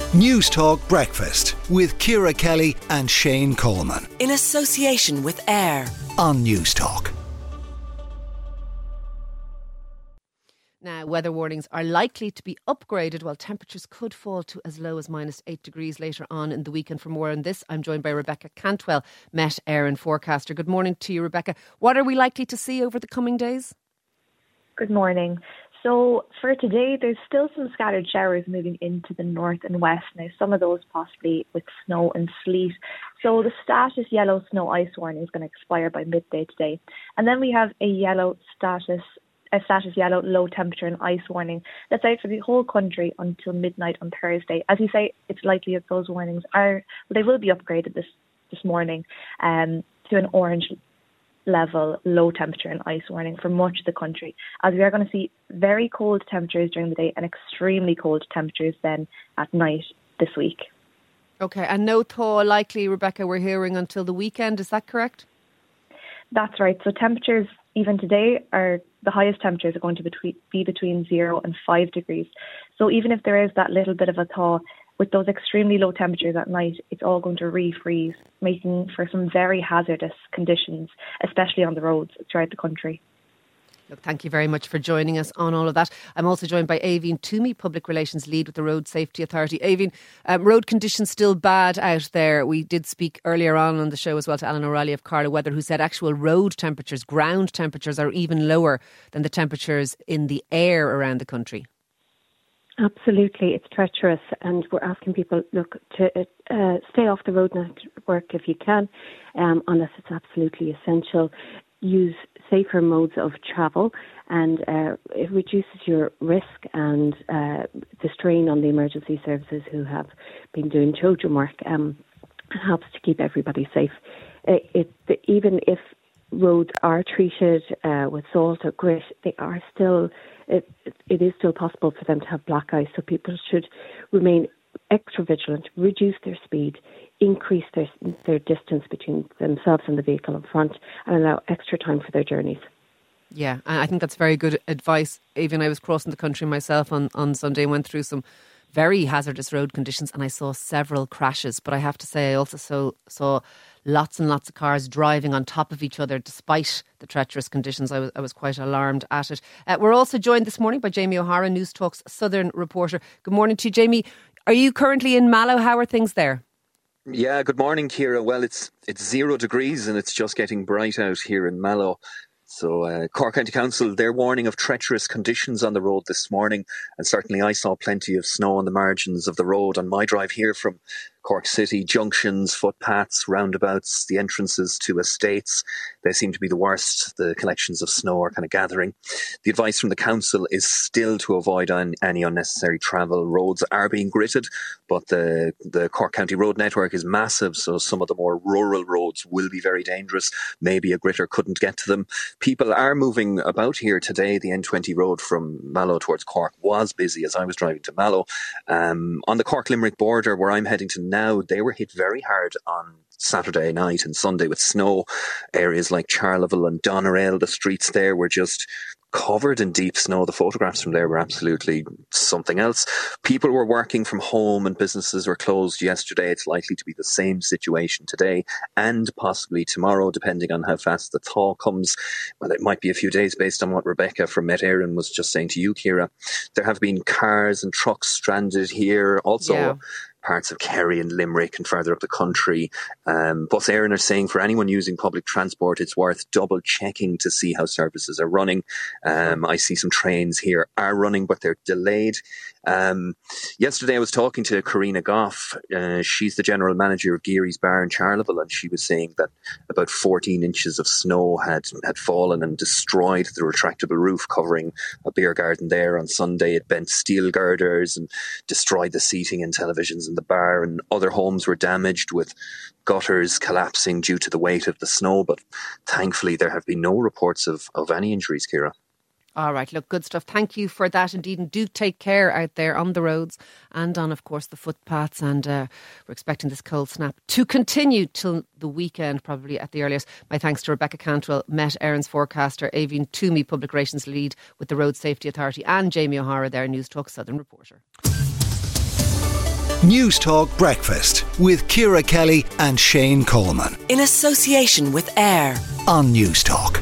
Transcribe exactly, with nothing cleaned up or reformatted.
News Talk Breakfast with Ciara Kelly and Shane Coleman. In association with AIR on News Talk. Now, weather warnings are likely to be upgraded while temperatures could fall to as low as minus eight degrees later on in the weekend. For more on this, I'm joined by Rebecca Cantwell, Met Éireann forecaster. Good morning to you, Rebecca. What are we likely to see over the coming days? Good morning. So for today, there's still some scattered showers moving into the north and west. Now, some of those possibly with snow and sleet. So the status yellow snow ice warning is going to expire by midday today. And then we have a yellow status a status yellow low temperature and ice warning that's out for the whole country until midnight on Thursday. As you say, it's likely that those warnings are, well, they will be upgraded this, this morning um, to an orange level low temperature and ice warning for much of the country, as we are going to see very cold temperatures during the day and extremely cold temperatures then at night this week. Okay, and no thaw likely, Rebecca, we're hearing until the weekend, is that correct? That's right. So temperatures even today are the highest temperatures are going to be between zero and five degrees. So even if there is that little bit of a thaw, with those extremely low temperatures at night, it's all going to refreeze, making for some very hazardous conditions, especially on the roads throughout the country. Look, thank you very much for joining us on all of that. I'm also joined by Aoibhinn Toomey, Public Relations Lead with the Road Safety Authority. Aoibhinn, um, road conditions still bad out there. We did speak earlier on on the show as well to Alan O'Reilly of Carla Weather, who said actual road temperatures, ground temperatures are even lower than the temperatures in the air around the country. Absolutely, it's treacherous, and we're asking people, look, to uh, stay off the road network if you can, um, unless it's absolutely essential. Use safer modes of travel, and uh, it reduces your risk and uh, the strain on the emergency services who have been doing children work, um, and helps to keep everybody safe. It, it, even if roads are treated uh, with salt or grit, they are still, it, it is still possible for them to have black ice, so people should remain extra vigilant, reduce their speed, increase their their distance between themselves and the vehicle in front, and allow extra time for their journeys. Yeah, and I think that's very good advice. Even I was crossing the country myself on, on Sunday and went through some very hazardous road conditions, and I saw several crashes. But I have to say I also saw, saw lots and lots of cars driving on top of each other despite the treacherous conditions. I was, I was quite alarmed at it. Uh, we're also joined this morning by Jamie O'Hara, News Talk's Southern reporter. Good morning to you, Jamie. Are you currently in Mallow? How are things there? Yeah, good morning, Ciara. Well, it's it's zero degrees and it's just getting bright out here in Mallow. So uh, Cork County Council, they're warning of treacherous conditions on the road this morning. And certainly I saw plenty of snow on the margins of the road on my drive here from Cork City. Junctions, footpaths, roundabouts, the entrances to estates, they seem to be the worst. The collections of snow are kind of gathering. The advice from the council is still to avoid un- any unnecessary travel. Roads are being gritted, but the, the Cork County road network is massive, so some of the more rural roads will be very dangerous. Maybe a gritter couldn't get to them. People are moving about here today. The N twenty road from Mallow towards Cork was busy as I was driving to Mallow. Um, on the Cork-Limerick border, where I'm heading to now, they were hit very hard on Saturday night and Sunday with snow. Areas like Charleville and Doneraile, the streets there were just covered in deep snow. The photographs from there were absolutely something else. People were working from home and businesses were closed yesterday. It's likely to be the same situation today and possibly tomorrow, depending on how fast the thaw comes. Well, it might be a few days based on what Rebecca from Met Éireann was just saying to you, Ciara. There have been cars and trucks stranded here. Also, yeah. Parts of Kerry and Limerick and further up the country. Um, Bus Éireann are saying for anyone using public transport, it's worth double checking to see how services are running. Um, I see some trains here are running, but they're delayed. Um, yesterday I was talking to Karina Goff. Uh, she's the general manager of Geary's Bar in Charleville, and she was saying that about fourteen inches of snow had, had fallen and destroyed the retractable roof covering a beer garden there on Sunday. It bent steel girders and destroyed the seating and televisions in the bar, and other homes were damaged with gutters collapsing due to the weight of the snow. But thankfully there have been no reports of, of any injuries, Ciara. All right, look, good stuff. Thank you for that indeed. And do take care out there on the roads and on, of course, the footpaths. And uh, we're expecting this cold snap to continue till the weekend, probably at the earliest. My thanks to Rebecca Cantwell, Met Éireann's forecaster, Aoibhinn Toomey, Public Relations Lead with the Road Safety Authority, and Jamie O'Hara, their News Talk Southern reporter. News Talk Breakfast with Ciara Kelly and Shane Coleman In association with Air. on News Talk.